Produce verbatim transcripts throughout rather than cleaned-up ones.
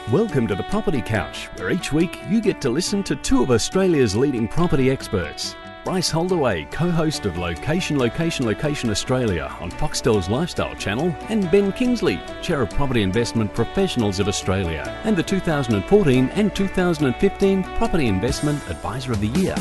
Welcome to the Property Couch, where each week you get to listen to two of Australia's leading property experts. Bryce Holdaway, co-host of Location, Location, Location Australia on Foxtel's Lifestyle Channel, and Ben Kingsley, Chair of Property Investment Professionals of Australia, and the two thousand fourteen and two thousand fifteen Property Investment Advisor of the Year.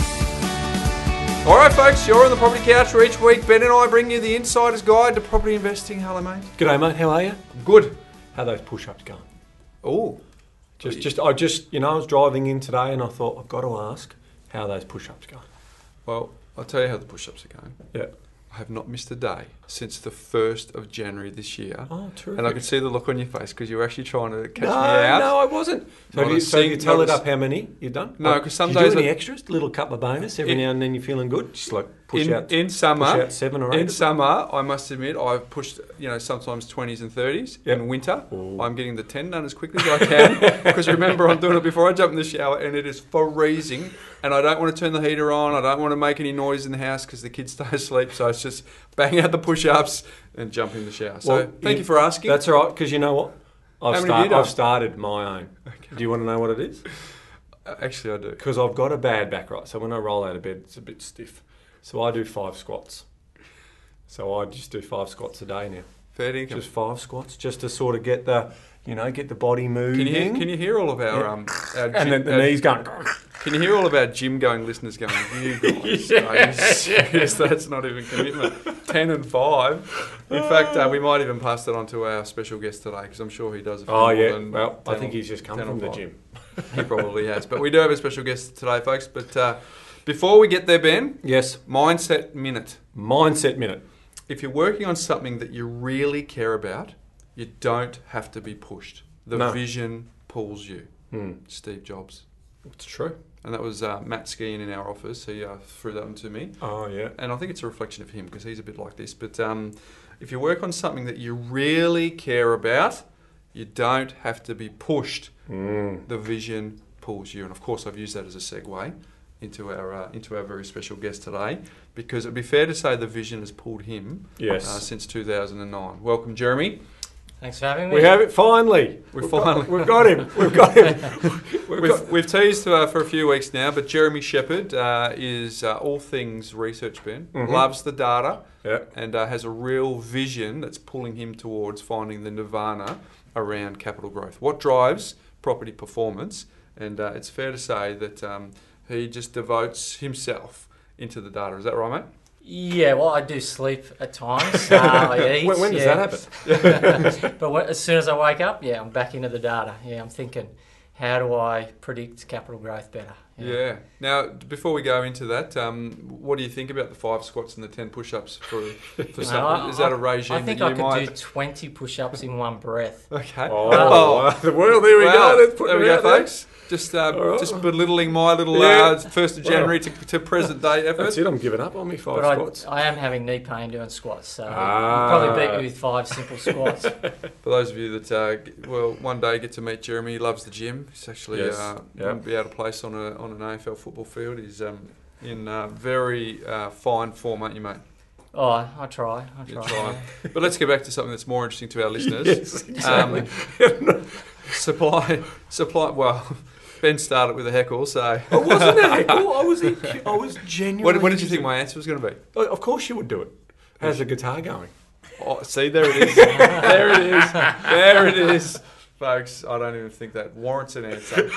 All right, folks, you're on the Property Couch where each week Ben and I bring you the insider's guide to property investing. Hello, mate. G'day, mate. How are you? Good. How are those push-ups going? Oh, Just, just, I just, you know, I was driving in today and I thought I've got to ask how are those push-ups going. well, I'll tell you how the push-ups are going. Yeah. I have not missed a day since the first of January this year. Oh, terrific. And I could see the look on your face because you were actually trying to catch no, me out. no, I wasn't. So, Not have you, a so you sing- tell not it a up s- how many you've done? No, Like, 'cause some do you days do any I- extras? Little couple of bonus every In- now and then you're feeling good. Just like push in, out. in summer, push out seven or eight. in summer, I must admit, I've pushed, you know, sometimes twenties and thirties. Yep. In winter, Ooh. I'm getting the ten done as quickly as I can because remember, I'm doing it before I jump in the shower, and it is freezing, and I don't want to turn the heater on. I don't want to make any noise in the house because the kids stay asleep. So it's just bang out the push-ups and jump in the shower. So Well, thank you- you for asking. That's all right, because you know what? I've, How many have you start, done? I've started my own. Do you want to know what it is? Uh, Actually, I do. Because I've got a bad back, right? So when I roll out of bed, it's a bit stiff. So I do five squats. So I just do five squats a day now. Fair dinkum. Just five squats, just to sort of get the, you know, get the body moving. Can you hear, can you hear all of our Yeah. um our and then the our- knees going. Can you hear all of our gym going listeners going? You guys, are you serious? That's not even commitment. Ten and five. In fact, uh, we might even pass that on to our special guest today because I'm sure he does. A few Oh more yeah. than Well, I ten think or- he's just come ten or from the five. gym. He probably has. But we do have a special guest today, folks. But uh, before we get there, Ben, Yes. mindset minute. Mindset minute. If you're working on something that you really care about, you don't have to be pushed. The No. vision pulls you. Hmm. Steve Jobs. It's true. And that was uh, Matt Skeen in our office. He uh, threw that one to me. Oh yeah. And I think it's a reflection of him because he's a bit like this. But um, if you work on something that you really care about, you don't have to be pushed. Mm. The vision pulls you. And of course, I've used that as a segue into our uh, into our very special guest today because it'd be fair to say the vision has pulled him Yes. uh, since two thousand nine. Welcome, Jeremy. Thanks for having me. We have it finally. We We've finally- got, we've got him. We've got him. We've We've, got, we've teased uh, for a few weeks now, but Jeremy Shepherd uh, is uh, all things research, Ben. Mhm. Loves the data. yeah. And uh, has a real vision that's pulling him towards finding the nirvana around capital growth. What drives property performance? And uh, it's fair to say that um, he just devotes himself into the data. Is that right, mate? Yeah, well, I do sleep at times. Uh, I eat. When, when does yeah. that happen? But when, as soon as I wake up, yeah, I'm back into the data. Yeah, I'm thinking, how do I predict capital growth better? Yeah. Now, before we go into that, um, what do you think about the five squats and the ten push-ups for for some? Well, Is that a I- regime I think that I you could might? do twenty push-ups in one breath. Okay. Oh, Oh. the world. There we Well, go. Let's put there it we go, out there. folks. Just uh, All right. just belittling my little Yeah. uh, first of January to, to present day effort. That's it. I'm giving up on me five But squats. I, I am having knee pain doing squats, so Ah. I'll probably beat you with five simple squats. For those of you that, uh, g- well, one day get to meet Jeremy, he loves the gym. He's actually Yes. uh, Yep. wouldn't be out of place on a on an A F L football field. He's um, in uh, very uh, fine form, aren't you, mate? Oh, I try. I You try. try. But let's get back to something that's more interesting to our listeners. Yes, exactly. Um, supply, supply. Well, Ben started with a heckle, so. I wasn't a heckle. I was. I was genuinely. What, what did you think my answer was going to be? Oh, of course you would do it. How's the guitar going? Oh, see, there it is. There it is. There it is. Folks, I don't even think that warrants an answer.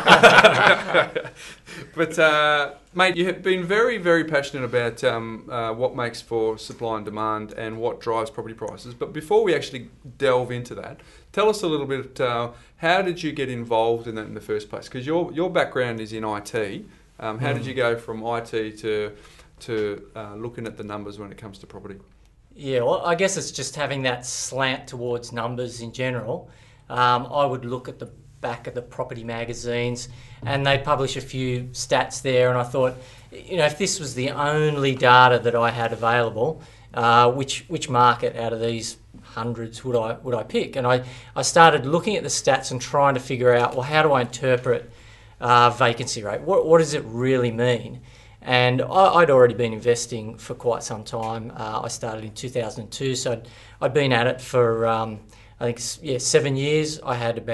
But, uh, mate, you have been very, very passionate about um, uh, what makes for supply and demand and what drives property prices. But before we actually delve into that, tell us a little bit, uh, how did you get involved in that in the first place? Because your, your background is in I T. Um, how did you go from I T to, to uh, looking at the numbers when it comes to property? Yeah, well, I guess it's just having that slant towards numbers in general. Um, I would look at the back of the property magazines and they publish a few stats there, and I thought, you know, if this was the only data that I had available, uh, which which market out of these hundreds would I would I pick? And I, I started looking at the stats and trying to figure out, well, how do I interpret uh, vacancy rate? What what does it really mean? And I, I'd already been investing for quite some time. Uh, I started in two thousand two, so I'd, I'd been at it for, um, I think, yeah, seven years. I had about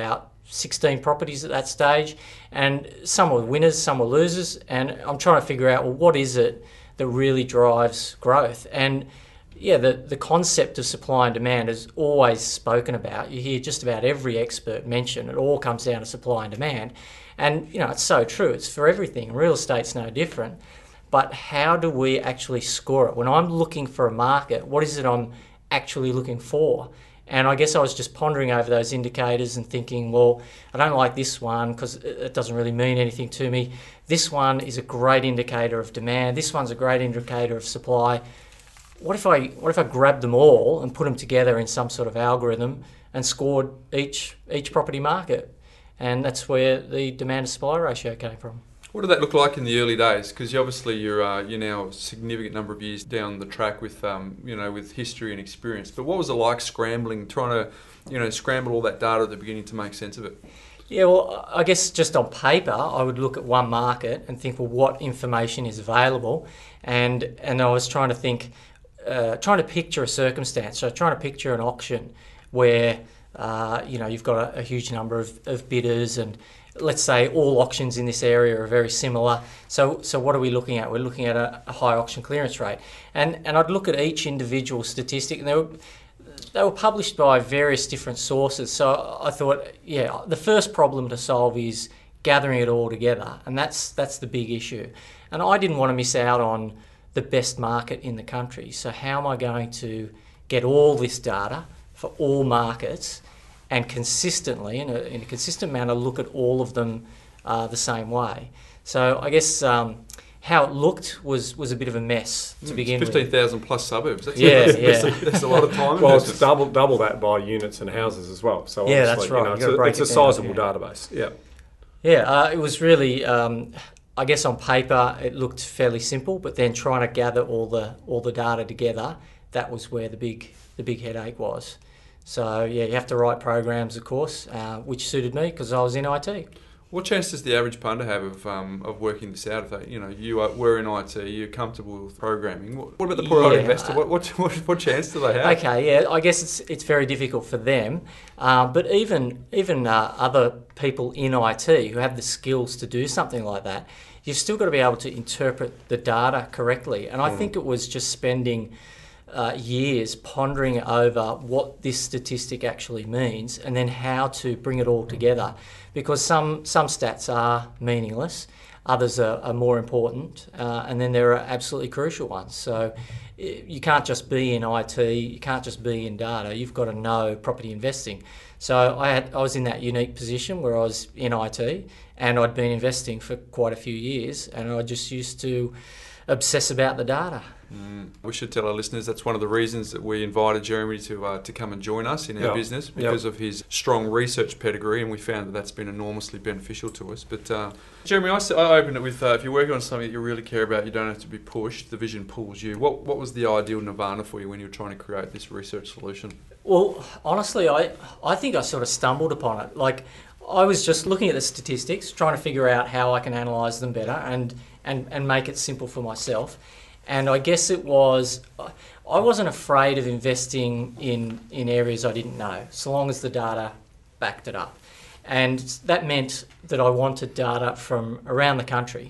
sixteen properties at that stage, and some were winners, some were losers, and I'm trying to figure out, well, what is it that really drives growth? And yeah, the, the concept of supply and demand is always spoken about. You hear just about every expert mention it all comes down to supply and demand. And, you know, it's so true. It's for everything. Real estate's no different. But how do we actually score it? When I'm looking for a market, what is it I'm actually looking for? And I guess I was just pondering over those indicators and thinking, well, I don't like this one because it doesn't really mean anything to me. This one is a great indicator of demand. This one's a great indicator of supply. What if I what if I grabbed them all and put them together in some sort of algorithm and scored each each property market? And that's where the demand to supply ratio came from. What did that look like in the early days? Because obviously you're uh, you're now a significant number of years down the track with um, you know with history and experience. But what was it like scrambling, trying to you know scramble all that data at the beginning to make sense of it? Yeah, well, I guess just on paper, I would look at one market and think, well, what information is available, and and I was trying to think, uh, trying to picture a circumstance. So trying to picture an auction where uh, you know you've got a, a huge number of, of bidders, and let's say all auctions in this area are very similar. So so what are we looking at? We're looking at a, a high auction clearance rate, and and I'd look at each individual statistic, and they were they were published by various different sources. So I thought, yeah, the first problem to solve is gathering it all together, and that's that's the big issue. And I didn't want to miss out on the best market in the country. So how am I going to get all this data for all markets and consistently, in a, in a consistent manner, look at all of them uh, the same way? So I guess um, how it looked was, was a bit of a mess to Mm, begin fifteen with. thousand plus suburbs. That's, Yeah, that's, yeah. That's, that's a lot of time. Well, investment. it's double double that by units and houses as well. So Yeah, obviously, that's right. You know, You've it's gotta a, break it's a it down, sizable yeah. database. Yeah. Yeah, uh, it was really, um, I guess on paper it looked fairly simple, but then trying to gather all the all the data together, that was where the big the big headache was. So yeah, you have to write programs, of course, uh, which suited me because I was in I T. What chance does the average punter have of um, of working this out? If they, you know, you are, were in I T, you're comfortable with programming. What, what about the poor old Yeah, investor? What, what what what chance do they have? Okay, yeah, I guess it's it's very difficult for them, uh, but even even uh, other people in I T who have the skills to do something like that, you've still got to be able to interpret the data correctly. And I Mm. think it was just spending uh, years pondering over what this statistic actually means, and then how to bring it all together, because some some stats are meaningless. Others are, are more important, uh, and then there are absolutely crucial ones. So you can't just be in I T, you can't just be in data, you've got to know property investing. So I had I was in that unique position where I was in I T and I'd been investing for quite a few years, and I just used to obsess about the data. Mm. We should tell our listeners that's one of the reasons that we invited Jeremy to uh, to come and join us in our Yep. business, because Yep. of his strong research pedigree, and we found that that's been enormously beneficial to us. But uh, Jeremy, I, s- I opened it with uh, if you're working on something that you really care about, you don't have to be pushed. The vision pulls you. What what was the ideal nirvana for you when you were trying to create this research solution? Well, honestly, I, I think I sort of stumbled upon it. Like, I was just looking at the statistics, trying to figure out how I can analyse them better and, and, and make it simple for myself. And I guess it was, I wasn't afraid of investing in, in areas I didn't know, so long as the data backed it up. And that meant that I wanted data from around the country.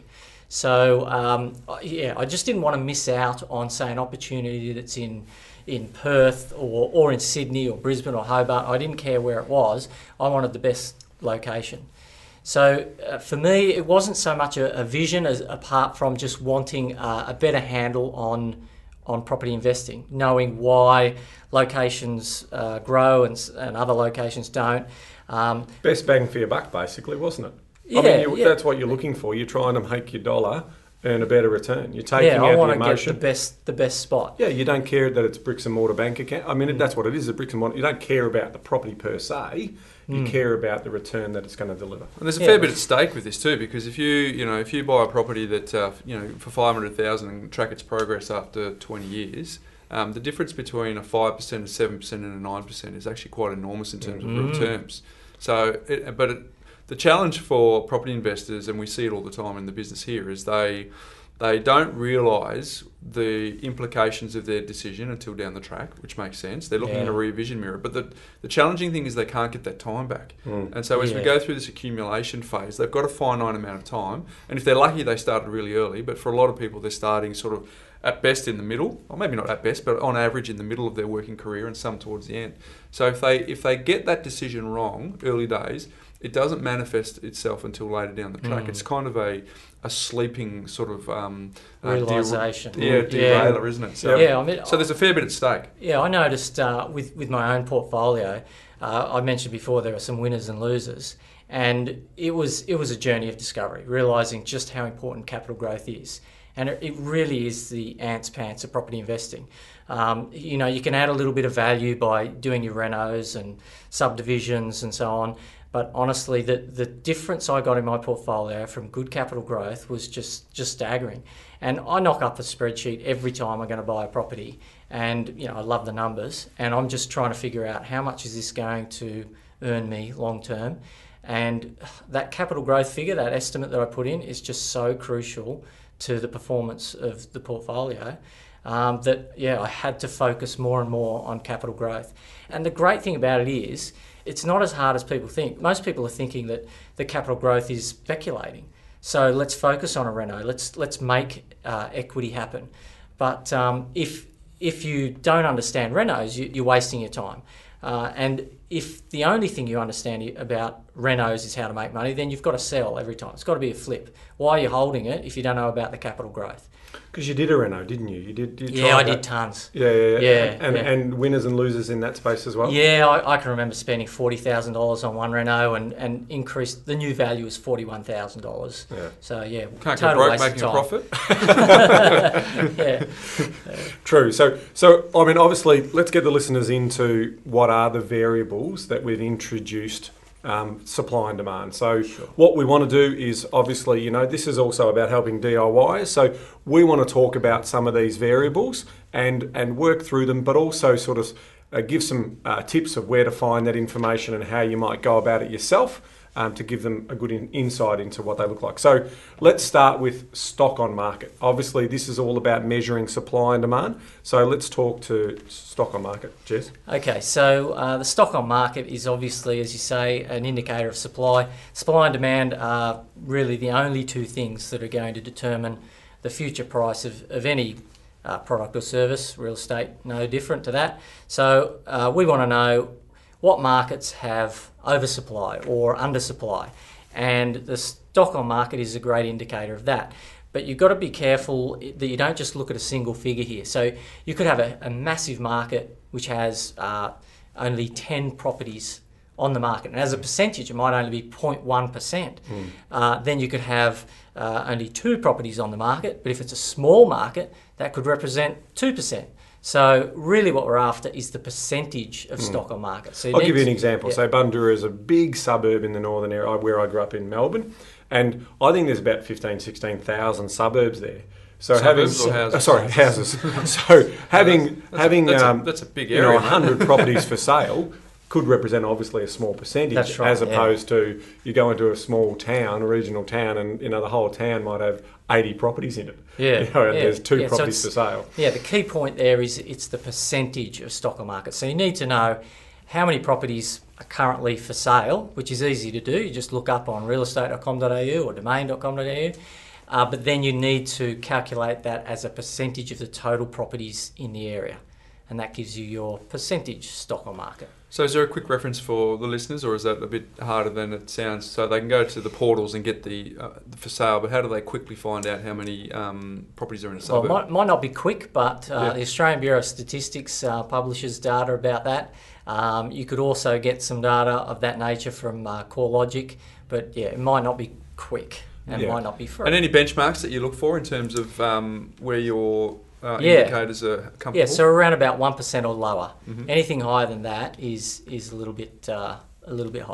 So, um, yeah, I just didn't want to miss out on, say, an opportunity that's in in Perth or, or in Sydney or Brisbane or Hobart. I didn't care where it was. I wanted the best location. So uh, for me, it wasn't so much a, a vision as apart from just wanting uh, a better handle on on property investing, knowing why locations uh, grow and, s- and other locations don't. Um, Best bang for your buck, basically, wasn't it? Yeah, I mean, you, yeah. that's what you're looking for. You're trying to make your dollar earn a better return. You're taking yeah, I out want the to get emotion. the best the best spot. Yeah, you don't care that it's bricks and mortar bank account. I mean, that's what it is, a bricks and mortar. You don't care about the property per se. You Mm. care about the return that it's going to deliver. And there's a Yeah. fair bit at stake with this too, because if you you know if you buy a property that uh, you know for five hundred thousand and track its progress after twenty years, um, the difference between a five percent, a seven percent, and a nine percent is actually quite enormous in terms Mm. of real terms. So, it, but it, the challenge for property investors, and we see it all the time in the business here, is they they don't realise the implications of their decision until down the track, which makes sense. They're looking Yeah. in a rear vision mirror. But the, the challenging thing is they can't get that time back. Mm. And so as we Yeah. go through this accumulation phase, they've got a finite amount of time. And if they're lucky, they started really early. But for a lot of people, they're starting sort of at best in the middle, or maybe not at best, but on average in the middle of their working career and some towards the end. So if they if they get that decision wrong early days, it doesn't manifest itself until later down the track. Mm. It's kind of a, a sleeping sort of um, uh, Realisation. dera- yeah, Mm. derailer, isn't it? So, Yeah, I mean, so there's a fair bit at stake. Yeah, I noticed uh, with with my own portfolio. Uh, I mentioned before there are some winners and losers, and it was it was a journey of discovery, realising just how important capital growth is, and it, it really is the ants pants of property investing. Um, you know, you can add a little bit of value by doing your renos and subdivisions and so on. But honestly, the, the difference I got in my portfolio from good capital growth was just, just staggering. And I knock up a spreadsheet every time I'm going to buy a property. And, you know, I love the numbers. And I'm just trying to figure out how much is this going to earn me long term. And that capital growth figure, that estimate that I put in, is just so crucial to the performance of the portfolio. Um, that, yeah, I had to focus more and more on capital growth. And the great thing about it is, it's not as hard as people think. Most people are thinking that the capital growth is speculating. So let's focus on a reno. Let's let's make uh, equity happen. But um, if if you don't understand renos, you, you're wasting your time. Uh, and if the only thing you understand about renos is how to make money, then you've got to sell every time. It's got to be a flip. Why are you holding it if you don't know about the capital growth? Because you did a reno, didn't you? You did. You Yeah, tried I that. did tons. Yeah, yeah, yeah. Yeah, and yeah. and winners and losers in that space as well. Yeah, I, I can remember spending forty thousand dollars on one reno and, and increased, the new value was forty-one thousand dollars. Yeah. So, yeah, Can't go total broke waste making a of time. profit. Yeah. True. So, so I mean, obviously, let's get the listeners into what are the variables that we've introduced. Um, supply and demand. So Sure. what we want to do is obviously, you know, this is also about helping D I Ys. So we want to talk about some of these variables and and work through them, but also sort of uh, give some uh, tips of where to find that information and how you might go about it yourself. Um, to give them a good in, insight into what they look like. So let's start with stock on market. Obviously, this is all about measuring supply and demand. So let's talk to stock on market. Jez? Okay, so uh, the stock on market is obviously, as you say, an indicator of supply. Supply and demand are really the only two things that are going to determine the future price of, of any uh, product or service. Real estate, no different to that. So uh, we want to know what markets have oversupply or undersupply, and the stock on market is a great indicator of that. But you've got to be careful that you don't just look at a single figure here. So you could have a, a massive market which has uh, only ten properties on the market, and as a percentage it might only be zero point one percent. Mm. Uh, then you could have uh, only two properties on the market, but if it's a small market, that could represent two percent. So really what we're after is the percentage of stock on market. So I'll give you an example. Yeah. So Bundoora is a big suburb in the northern area where I grew up in Melbourne. And I think there's about fifteen, sixteen thousand suburbs there. So Suburbs having, or houses? uh, sorry, houses. So having that's having a, that's, um, a, that's a big you area. know, mate. one hundred properties for sale could represent obviously a small percentage, That's right, as yeah. opposed to you go into a small town, a regional town, and you know the whole town might have eighty properties in it. Yeah, You know, and yeah, there's two yeah. So properties for it's- sale. Yeah, the key point there is it's the percentage of stock on market. So you need to know how many properties are currently for sale, which is easy to do. You just look up on real estate dot com dot a u or domain dot com dot a u. Uh, but then you need to calculate that as a percentage of the total properties in the area. And that gives you your percentage stock on market. So is there a quick reference for the listeners, or is that a bit harder than it sounds? So they can go to the portals and get the, uh, the for sale, but how do they quickly find out how many um, properties are in a Well, suburb? it might, might not be quick, but uh, Yeah. the Australian Bureau of Statistics uh, publishes data about that. Um, you could also get some data of that nature from uh, CoreLogic, but yeah, it might not be quick and Yeah. might not be free. And any benchmarks that you look for in terms of um, where your uh, Yeah. indicators are comfortable? Yeah, so around about one percent or lower. Mhm. Anything higher than that is is a little bit uh, a little bit high.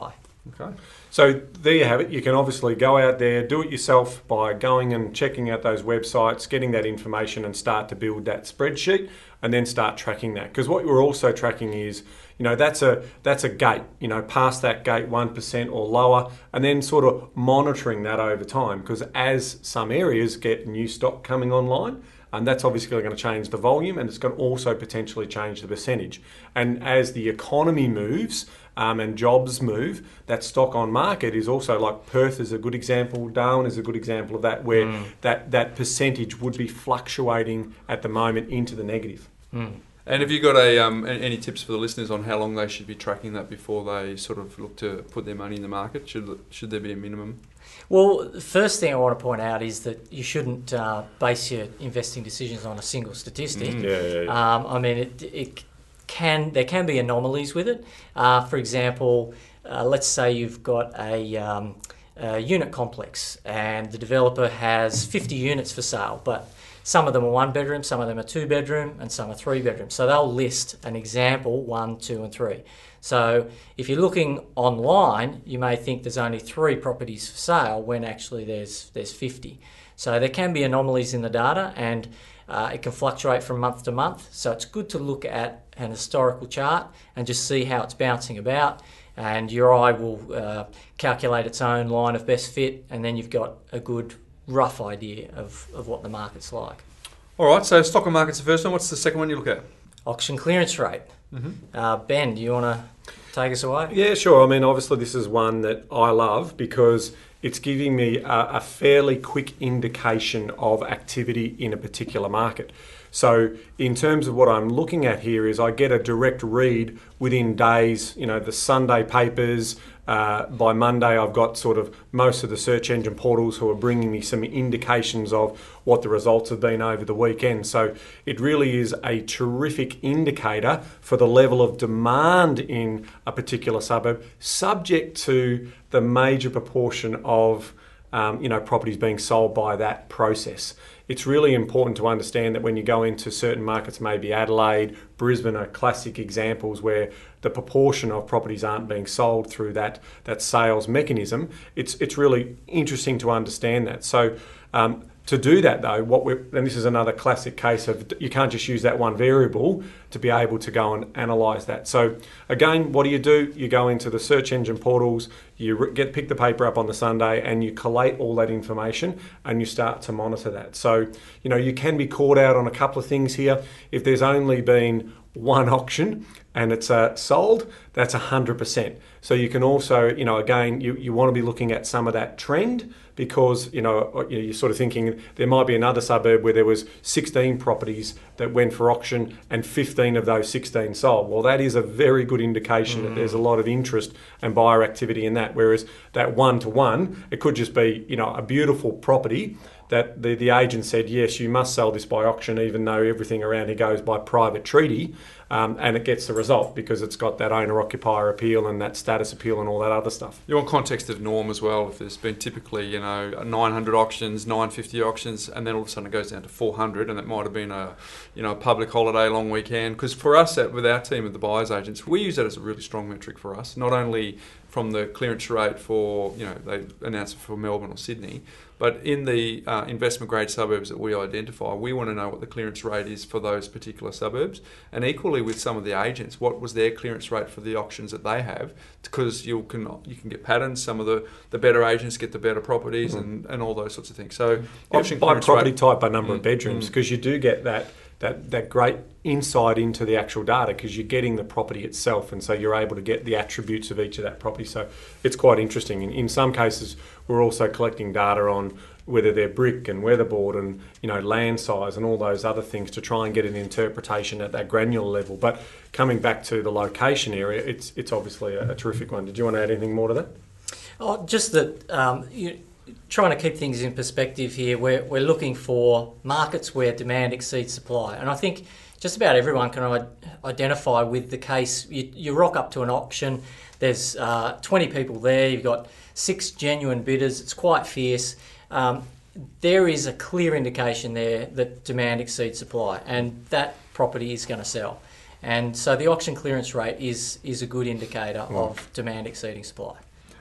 Okay. So there you have it. You can obviously go out there, do it yourself by going and checking out those websites, getting that information and start to build that spreadsheet and then start tracking that. Because what we're also tracking is, you know, that's a that's a gate, you know, past that gate one percent or lower, and then sort of monitoring that over time. Because as some areas get new stock coming online, and that's obviously going to change the volume, and it's going to also potentially change the percentage. And as the economy moves um, and jobs move, that stock on market is also, like Perth is a good example, Darwin is a good example of that, where mm. that, that percentage would be fluctuating at the moment into the negative. Mm. And have you got a um, any tips for the listeners on how long they should be tracking that before they sort of look to put their money in the market? Should should there be a minimum? Well, the first thing I want to point out is that you shouldn't uh, base your investing decisions on a single statistic. Mm. Yeah, yeah, yeah. Um, I mean, it, it can there can be anomalies with it. Uh, for example, uh, let's say you've got a, um, a unit complex and the developer has fifty units for sale, but some of them are one bedroom, some of them are two bedroom, and some are three bedroom. So they'll list an example, one, two, and three. So if you're looking online, you may think there's only three properties for sale when actually there's there's fifty. So there can be anomalies in the data, and uh, it can fluctuate from month to month. So it's good to look at an historical chart and just see how it's bouncing about, and your eye will uh, calculate its own line of best fit, and then you've got a good rough idea of, of what the market's like. All right, so stock and market's the first one. What's the second one you look at? Auction clearance rate. Mm-hmm. Uh, Ben, do you want to take us away? Yeah, sure. I mean, obviously this is one that I love because it's giving me a, a fairly quick indication of activity in a particular market. So in terms of what I'm looking at here is I get a direct read within days, you know, the Sunday papers. Uh, by Monday, I've got sort of most of the search engine portals who are bringing me some indications of what the results have been over the weekend. So it really is a terrific indicator for the level of demand in a particular suburb, subject to the major proportion of um, you know, properties being sold by that process. It's really important to understand that when you go into certain markets, maybe Adelaide, Brisbane are classic examples where the proportion of properties aren't being sold through that, that sales mechanism. It's it's really interesting to understand that. So um, to do that though, what we and this is another classic case of you can't just use that one variable to be able to go and analyse that. So again, what do you do? You go into the search engine portals, you get pick the paper up on the Sunday and you collate all that information and you start to monitor that. So, you know, you can be caught out on a couple of things here. If there's only been one auction and it's uh, sold, that's one hundred percent. So you can also, you know, again, you, you want to be looking at some of that trend because, you know, you're sort of thinking there might be another suburb where there was sixteen properties that went for auction and fifteen of those sixteen sold. Well, that is a very good indication mm. that there's a lot of interest and buyer activity in that. Whereas that one-to-one, it could just be, you know, a beautiful property that the, the agent said, yes, you must sell this by auction, even though everything around here goes by private treaty, um, and it gets the result because it's got that owner-occupier appeal and that status appeal and all that other stuff. You want context of norm as well. If there's been typically, you know, nine hundred auctions, nine hundred fifty auctions, and then all of a sudden it goes down to four hundred, and it might have been a, you know, a public holiday, long weekend. Because for us, at, with our team of the buyers agents, we use that as a really strong metric for us. Not only from the clearance rate for, you know, they announce it for Melbourne or Sydney, but in the uh, investment grade suburbs that we identify, we want to know what the clearance rate is for those particular suburbs. And equally with some of the agents, what was their clearance rate for the auctions that they have? Because you can you can get patterns. Some of the, the better agents get the better properties mm. and, and all those sorts of things. So yeah, auction by property rate, type, by number mm, of bedrooms, because mm. you do get that that that great insight into the actual data because you're getting the property itself, and so you're able to get the attributes of each of that property. So it's quite interesting. In, in some cases, we're also collecting data on whether they're brick and weatherboard and, you know, land size and all those other things to try and get an interpretation at that granular level. But coming back to the location area, it's it's obviously a, a terrific one. Did you want to add anything more to that? Oh, just that um, you trying to keep things in perspective here. We're we're looking for markets where demand exceeds supply, and I think just about everyone can identify with the case. You, you rock up to an auction, there's uh, twenty people there, you've got six genuine bidders, it's quite fierce. Um, there is a clear indication there that demand exceeds supply, and that property is going to sell. And so the auction clearance rate is is a good indicator mm. of demand exceeding supply.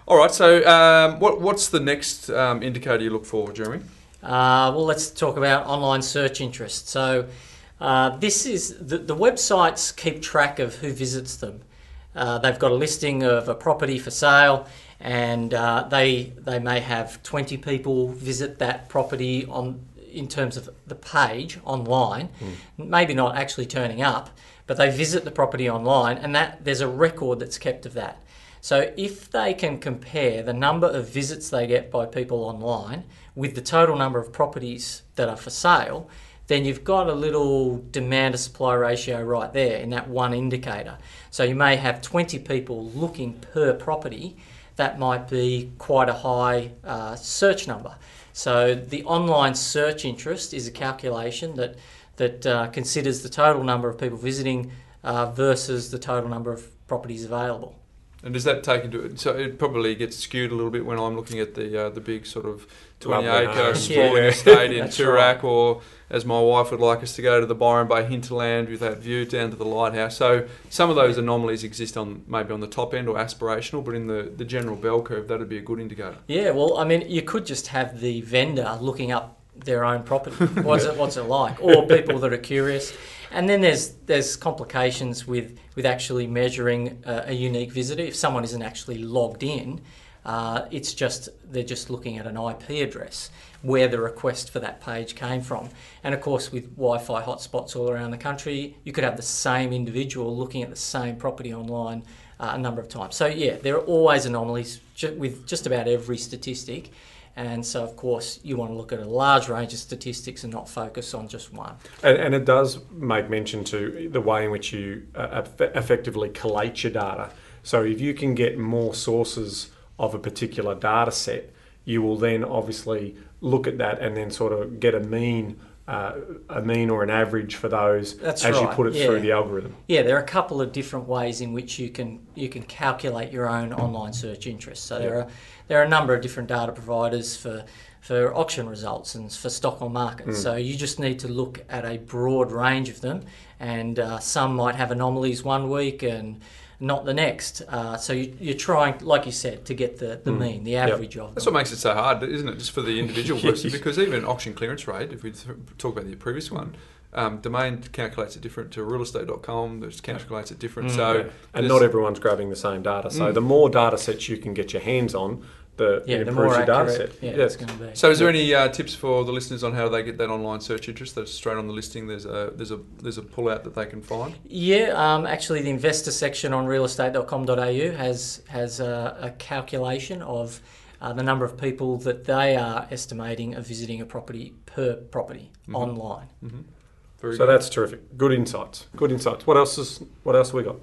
All right, so um, what, what's the next um, indicator you look for, Jeremy? Uh, well, let's talk about online search interest. So uh, this is the, the websites keep track of who visits them. Uh, they've got a listing of a property for sale, and uh, they they may have twenty people visit that property on in terms of the page online, mm. maybe not actually turning up, but they visit the property online, and that there's a record that's kept of that. So if they can compare the number of visits they get by people online with the total number of properties that are for sale, then you've got a little demand to supply ratio right there in that one indicator. So you may have twenty people looking per property. That might be quite a high uh, search number. So the online search interest is a calculation that that uh, considers the total number of people visiting uh, versus the total number of properties available. And does that take into it? So it probably gets skewed a little bit when I'm looking at the uh, the big sort of twenty acre sprawling yeah. estate in That's Toorak, right. or as my wife would like us to go to the Byron Bay hinterland with that view down to the lighthouse. So some of those anomalies exist on maybe on the top end or aspirational, but in the, the general bell curve, that'd be a good indicator. Yeah, well, I mean, you could just have the vendor looking up their own property. What's it, what's it like? Or people that are curious. And then there's there's complications with, with actually measuring a, a unique visitor. If someone isn't actually logged in, uh, it's just they're just looking at an I P address where the request for that page came from. And of course, with Wi-Fi hotspots all around the country, you could have the same individual looking at the same property online uh, a number of times. So yeah, there are always anomalies ju- with just about every statistic. And so, of course, you want to look at a large range of statistics and not focus on just one. And, and it does make mention to the way in which you uh, effectively collate your data. So if you can get more sources of a particular data set, you will then obviously look at that and then sort of get a mean uh, a mean or an average for those That's as right, you put it yeah. through the algorithm. Yeah, there are a couple of different ways in which you can you can calculate your own online search interest. So there Yeah. are there are a number of different data providers for for auction results and for stock on market. Mm. So you just need to look at a broad range of them, and uh, some might have anomalies one week and not the next. Uh, so you, you're trying, like you said, to get the, the Mm. mean, the average of them. That's what makes it so hard, isn't it? Just for the individual person, because even auction clearance rate, if we th- talk about the previous one, um, Domain calculates it different to real estate dot com, there's calculates it different. Mm. So Yeah. And not everyone's grabbing the same data. So Mm. the more data sets you can get your hands on, the, Yeah, it the improves more your data accurate set. yeah, Yeah. it's going to be. So, is there any uh, tips for the listeners on how they get that online search interest? That's straight on the listing. There's a there's a there's a pull out that they can find. Yeah, um, actually, the investor section on real estate dot com dot a u has has a, a calculation of uh, the number of people that they are estimating are visiting a property per property Mhm. online. Mm-hmm. Very So good. that's terrific. Good insights. Good insights. What else is what else have we got?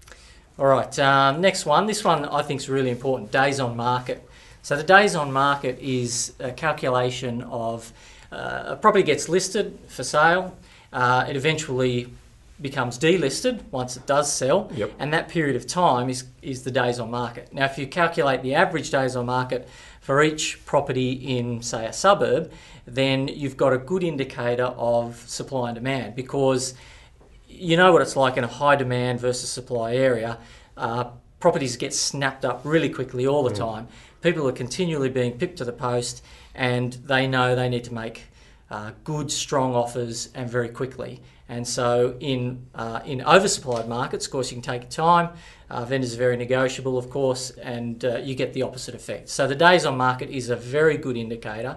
All right, um, next one. This one I think is really important. Days on market. So the days on market is a calculation of uh, a property gets listed for sale. Uh, it eventually becomes delisted once it does sell, Yep. and that period of time is is the days on market. Now, if you calculate the average days on market for each property in, say, a suburb, then you've got a good indicator of supply and demand, because you know what it's like in a high demand versus supply area. Uh, properties get snapped up really quickly all the time. People are continually being pipped to the post, and they know they need to make uh, good, strong offers and very quickly. And so in uh, in oversupplied markets, of course, you can take your time. Uh, vendors are very negotiable, of course, and uh, you get the opposite effect. So the days on market is a very good indicator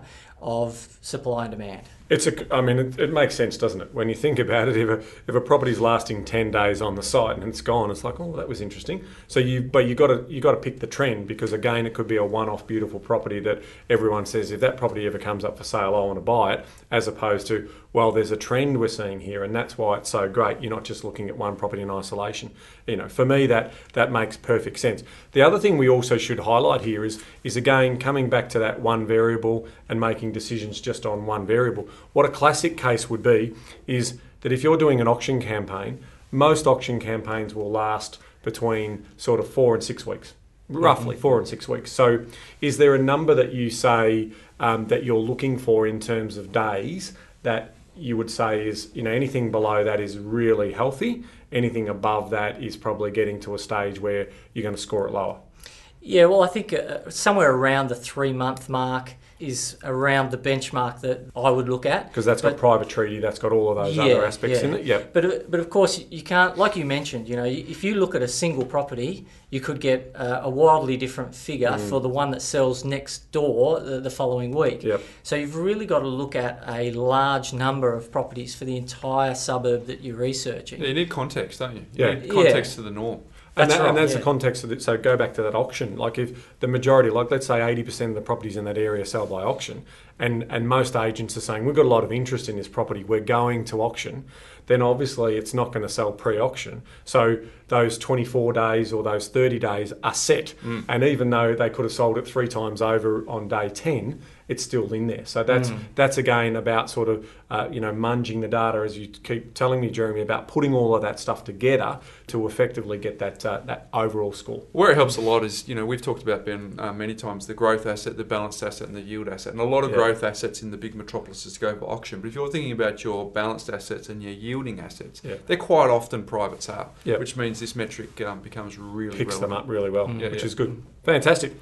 of supply and demand. It's a, I mean, it, it makes sense, doesn't it? When you think about it, if a if a property's lasting ten days on the site and it's gone, it's like, oh, that was interesting. So you, but you got to you got to pick the trend, because again, it could be a one-off beautiful property that everyone says, if that property ever comes up for sale, I want to buy it, as opposed to, well, there's a trend we're seeing here, and that's why it's so great. You're not just looking at one property in isolation. You know, for me, that that makes perfect sense. The other thing we also should highlight here is is again coming back to that one variable and making decisions just on one variable. What a classic case would be is that if you're doing an auction campaign, most auction campaigns will last between sort of four and six weeks, roughly four and six weeks. So is there a number that you say um, that you're looking for in terms of days that you would say is, you know, anything below that is really healthy, anything above that is probably getting to a stage where you're going to score it lower? Yeah, well, I think uh, somewhere around the three-month mark is around the benchmark that I would look at. Because that's got But- private treaty, that's got all of those Yeah, other aspects yeah. in it. Yeah. But uh, but of course you can't, like you mentioned, you know, if you look at a single property, you could get a, a wildly different figure Mm. for the one that sells next door the, the following week. Yep. So you've really got to look at a large number of properties for the entire suburb that you're researching. Yeah, you need context, don't you? Yeah. You need context to the norm. And, That's that, right, and that's yeah. the context of it. So go back to that auction. Like if the majority, like let's say eighty percent of the properties in that area sell by auction, and, and most agents are saying, we've got a lot of interest in this property, we're going to auction, then obviously it's not going to sell pre-auction. So those twenty-four days or those thirty days are set. Mm. And even though they could have sold it three times over on day ten, it's still in there. So that's Mm. that's again about sort of uh, you know munging the data, as you keep telling me, Jeremy, about putting all of that stuff together to effectively get that uh, that overall score. Where it helps a lot is, you know, we've talked about, Ben, uh, many times, the growth asset, the balanced asset and the yield asset. And a lot of Yeah. growth assets in the big metropolises go for auction. But if you're thinking about your balanced assets and your yielding assets, Yeah. they're quite often private sale, Yeah. which means this metric um, becomes really Picks them relevant. up really well, Mm. Yeah, which yeah. is good. Fantastic.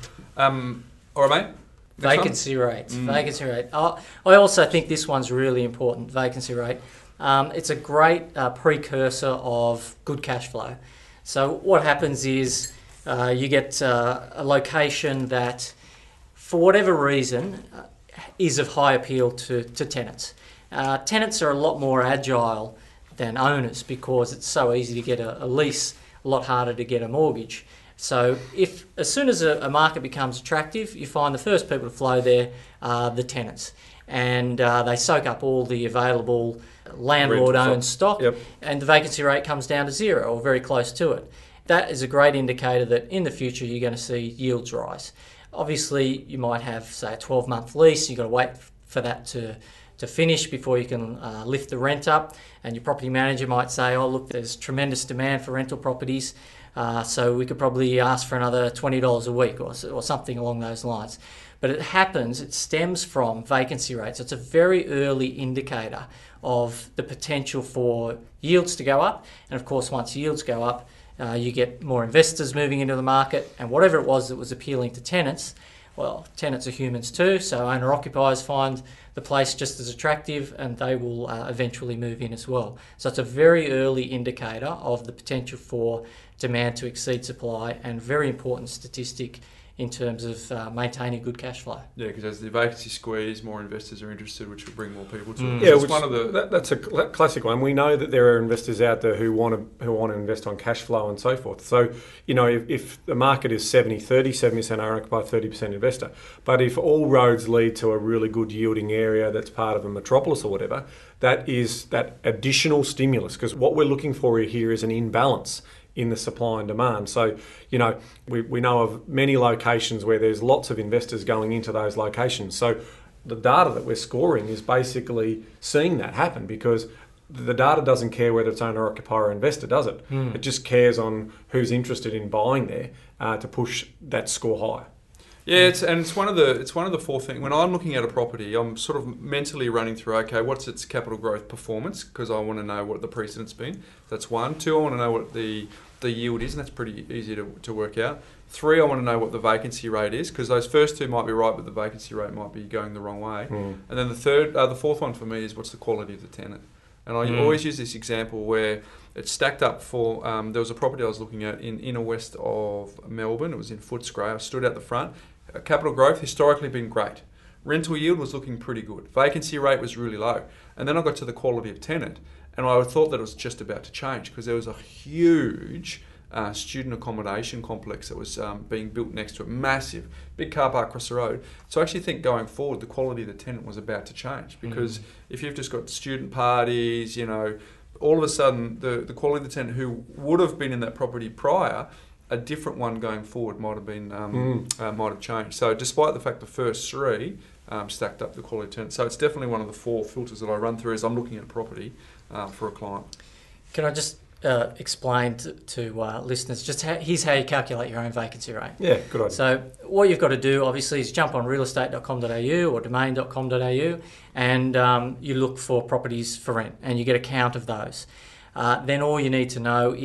Um, all right, mate. Next one? Vacancy rates. Mm. Vacancy rate. I I also think this one's really important. Vacancy rate. Um, it's a great uh, precursor of good cash flow. So what happens is uh, you get uh, a location that, for whatever reason, uh, is of high appeal to to tenants. Uh, tenants are a lot more agile than owners because it's so easy to get a, a lease, a lot harder to get a mortgage. So if as soon as a, a market becomes attractive, you find the first people to flow there are the tenants, and uh, they soak up all the available landlord-owned Rental stock, Yep. and the vacancy rate comes down to zero or very close to it. That is a great indicator that in the future you're going to see yields rise. Obviously, you might have, say, a twelve-month lease. You've got to wait for that to to finish before you can uh, lift the rent up, and your property manager might say, oh look, there's tremendous demand for rental properties, uh, so we could probably ask for another twenty dollars a week or, or something along those lines. But it happens, it stems from vacancy rates. It's a very early indicator of the potential for yields to go up, and of course once yields go up, uh, you get more investors moving into the market, and whatever it was that was appealing to tenants, well, tenants are humans too, so owner-occupiers find the place just as attractive and they will uh, eventually move in as well. So it's a very early indicator of the potential for demand to exceed supply, and very important statistic in terms of uh, maintaining good cash flow. Yeah, because as the vacancy squeeze, more investors are interested, which will bring more people to Mm. it. Yeah, It's which, one of the that, that's a cl- classic one. We know that there are investors out there who want to who want to invest on cash flow and so forth. So, you know, if, if the market is seventy thirty, seventy percent owner occupied, thirty percent investor, but if all roads lead to a really good yielding area that's part of a metropolis or whatever, that is that additional stimulus. Because what we're looking for here is an imbalance in the supply and demand. So, you know, we, we know of many locations where there's lots of investors going into those locations. So the data that we're scoring is basically seeing that happen, because the data doesn't care whether it's owner, occupier or investor, does it? Mm. It just cares on who's interested in buying there uh, to push that score higher. Yeah, it's, and it's one of the it's one of the four things. When I'm looking at a property, I'm sort of mentally running through, okay, what's its capital growth performance? Because I want to know what the precedent's been. That's one. Two, I want to know what the, the yield is, and that's pretty easy to, to work out. Three, I want to know what the vacancy rate is, because those first two might be right, but the vacancy rate might be going the wrong way. Mm. And then the third, uh, the fourth one for me is what's the quality of the tenant. And I Mm. always use this example where it's stacked up for, um, there was a property I was looking at in inner west of Melbourne. It was in Footscray. I stood out the front. Uh, capital growth historically been great. Rental yield was looking pretty good. Vacancy rate was really low. And then I got to the quality of tenant, and I thought that it was just about to change, because there was a huge uh, student accommodation complex that was um, being built next to it. Massive. Big car park across the road. So I actually think going forward, the quality of the tenant was about to change, because mm. if you've just got student parties, you know, all of a sudden the, the quality of the tenant who would have been in that property prior, a different one going forward might have been um, Mm. uh, might have changed. So despite the fact the first three um, stacked up the quality of tenant, so it's definitely one of the four filters that I run through as I'm looking at a property uh, for a client. Can I just uh, explain to, to uh, listeners just how, here's how you calculate your own vacancy rate. Yeah, good idea. So what you've got to do obviously is jump on real estate dot com dot a u or domain dot com dot a u, and um, you look for properties for rent and you get a count of those. Uh, then all you need to know is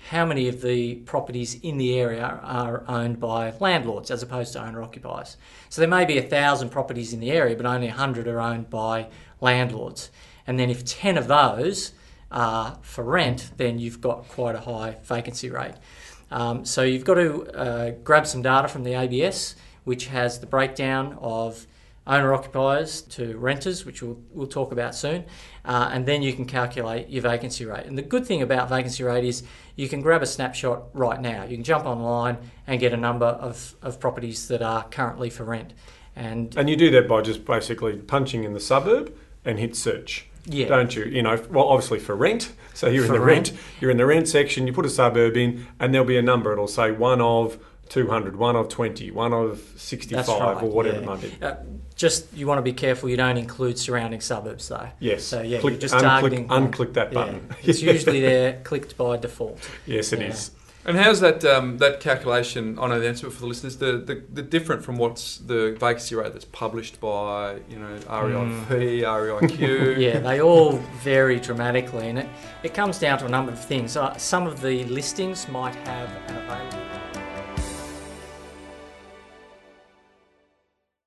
how many of the properties in the area are owned by landlords as opposed to owner-occupiers. So there may be a thousand properties in the area, but only a hundred are owned by landlords. And then if ten of those are for rent, then you've got quite a high vacancy rate. Um, so you've got to uh, grab some data from the A B S, which has the breakdown of owner-occupiers to renters, which we'll, we'll talk about soon, uh, and then you can calculate your vacancy rate. And the good thing about vacancy rate is you can grab a snapshot right now. You can jump online and get a number of, of properties that are currently for rent. And, and you do that by just basically punching in the suburb and hit search. Yeah. Don't you? You know, well, obviously for rent. So you're For in the rent. rent. You're in the rent section. You put a suburb in, and there'll be a number. It'll say one of two hundred, one of twenty, one of sixty-five, That's right, or whatever yeah. it might be. Uh, just you want to be careful you don't include surrounding suburbs though. Yes. So yeah, Click, you're just unclick, targeting. unclick that Yeah. button. It's usually there clicked by default. Yes, it Yeah. is. And how's that um, that calculation? I know the answer for the listeners. The, the the different from what's the vacancy rate that's published by you know R E I P, R E I Q. Yeah, they all vary dramatically, and it, it comes down to a number of things. Uh, some of the listings might have an available